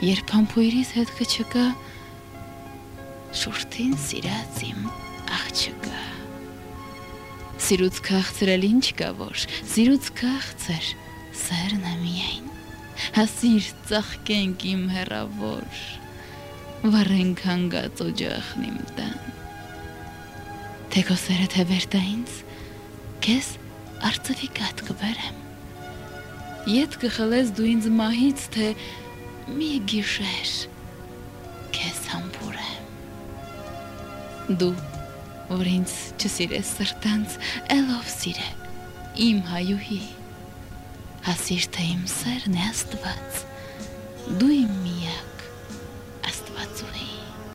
երբ համբույրից հետքը չկա, շուրթին սիրած իմ աղջկա։ Սիրուց քաղցրել ինչ կա որ, սիրուց քաղցր սերն է միայն, հասիր ծաղկենք իմ հեռավոր, վառենք հանգած օջախն իմ տան, թե քո սերը թե վերտա ինձ, քեզ արծվի կատ կբերեմ, ետ կխլես դու ինձ մահից, թե մի գիշեր քեզ համբուրեմ, դու, որ ինձ չսիրես սրտանց, էլով սիրե, իմ հայուհի, հասիր թե իմ սերն է Աստված, դու իմ միակ Աստվածուհի։